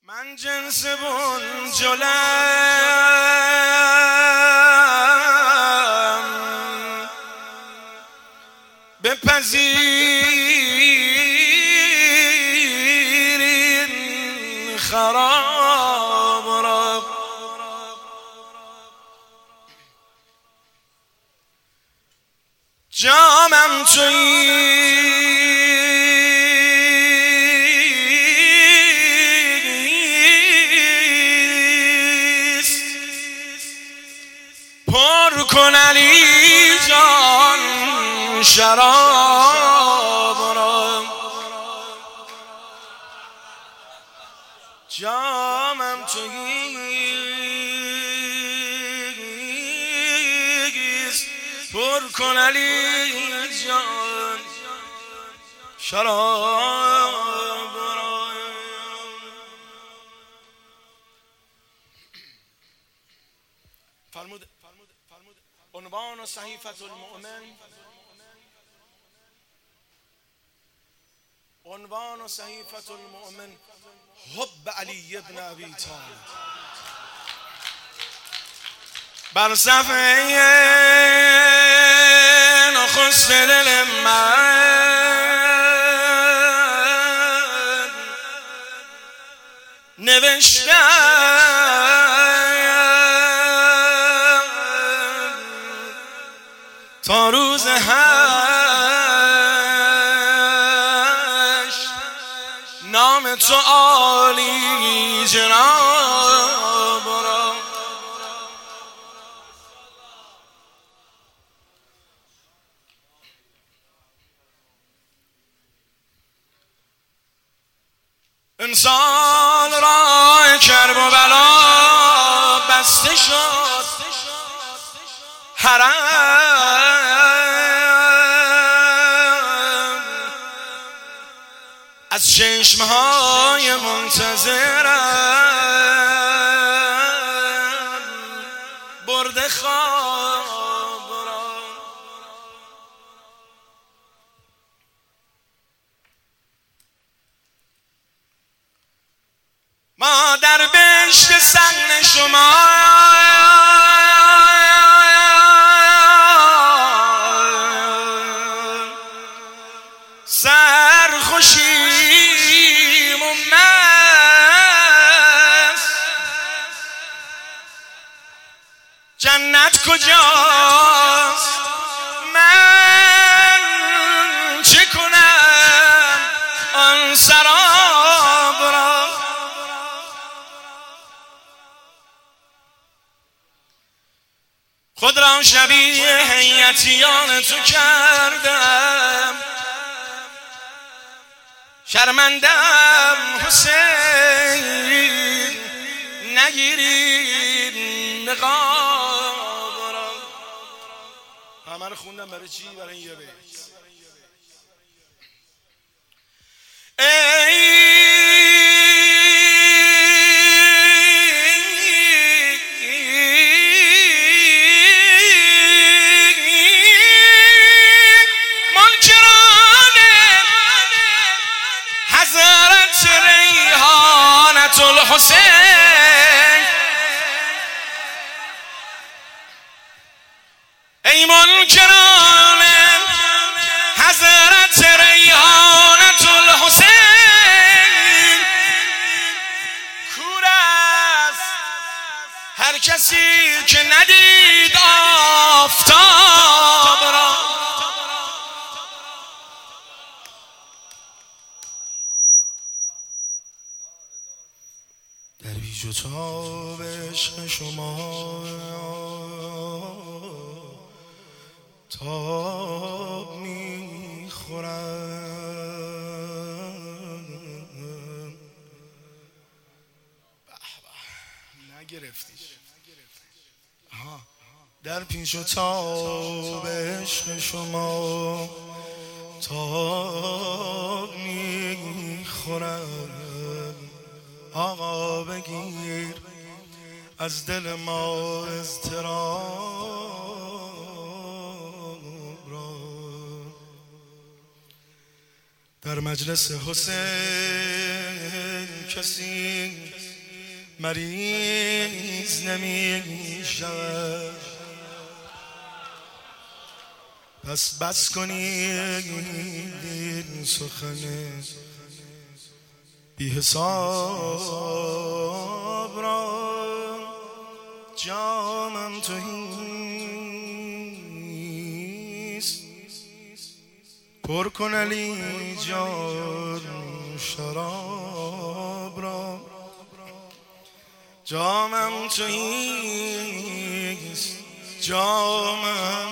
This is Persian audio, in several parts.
من جنس بنجلم بپذیرین خراب را. جامم توییست، پر کن علی جان شراب را. جامم توییست، پر کن علی جان شراب را. فرمود عنوان صحیفة المؤمن، عنوان صحیفة المؤمن حب علی ابن ابی طالب. بر صفحه نخست دل من نوشتم تا روز هشت نام تو عالی جناب را. انسان راه کرب و بلا بسته شد، حرم از چشمهای منتظرم برده خواب را. ما در بهشت سن شما سرخوشیم و مست. جنت کجاست من چه کنم آن سراب را. خود را شبیه هیئتیان تو کردم، شرمندم حسین نگیرید نقاب را. همه رو خوندم برای چی؟ برای این یه بیت. الحسین ای منکران حضرت ریحانة الحسین، کور است هر کسی که ندید آفتاب را. در بیج و تاب عشق شما تاب میخورم. نگرفتیش. در پیش و تاب عشق شما تاب میخورم. آقا بگیر از دل ما اضطراب را. در مجلس حسین کسی مریض نمی شود. پس بس کنید این سخن بی حساب را، جامم توییست پر کن علی جان شراب را. جامم توییست، جامم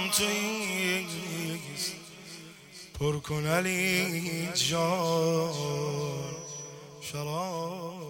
توییست پر کن علی جان شراب.